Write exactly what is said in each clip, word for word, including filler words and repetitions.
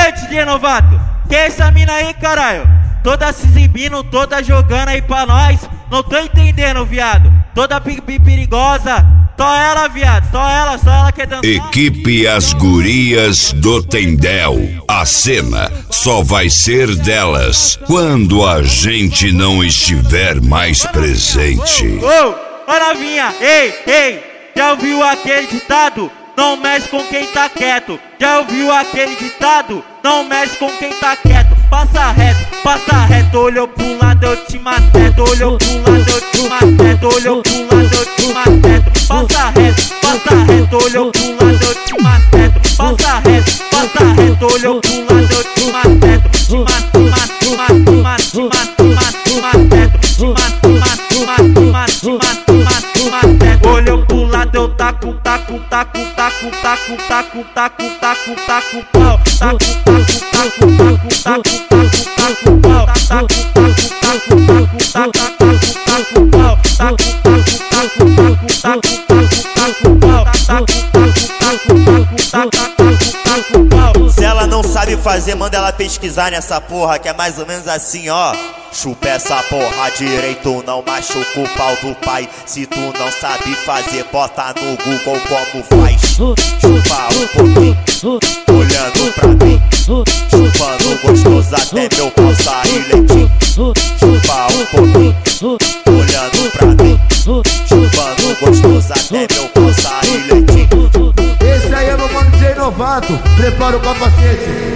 Ei, D J Novato, que é essa mina aí, caralho? Toda se exibindo, toda jogando aí pra nós. Não tô entendendo, viado. Toda perigosa. Só ela, viado, só ela, só ela quer dançar. Equipe As Gurias do Tendel. A cena só vai ser delas quando a gente não estiver mais presente. Ô, ô novinha, ei, ei, já ouviu aquele ditado? Não mexe com quem tá quieto. Já ouviu aquele ditado? Não mexe com quem tá quieto. Passa reto, passa reto. Olhou pro lado, eu te maceto. Olhou pro lado, eu te maceto. Olhou pro lado, eu te maceto. Passa reto, passa reto. Olhou pro lado, eu te maceto. Passa reto, passa reto. Olhou pro lado, eu te maceto. Te mato, mato, mato, mato, mato, mato, maceto. Te mato, mato, mato, mato, mato, mato, maceto. Olhou pro lado, eu taco, taco, taco, taco, taco, taco, taco, taco, taco, pau. Taco, taco, taco, taco, taco, taco, taco, pau. Taco, taco, taco, taco, taco, taco, taco, pau. Taco, taco, taco, taco, taco, taco, taco, pau. Taco, taco, taco, taco, taco, taco, pau. Se ela não sabe fazer, manda ela pesquisar nessa porra, que é mais ou menos assim, ó. Chupa essa porra direito, não machuca o pau do pai. Se tu não sabe fazer, bota no Google como faz. Chupa um pouquinho, olhando pra mim. Chupando gostoso até meu pau sair leitinho. Chupa um pouquinho, olhando pra mim. Chupando gostoso até meu pau sair leitinho. Esse aí é meu mano D J Novato, prepara o capacete.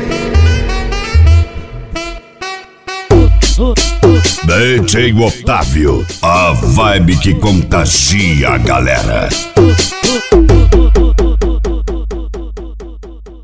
D J Otávio, a vibe que contagia a galera.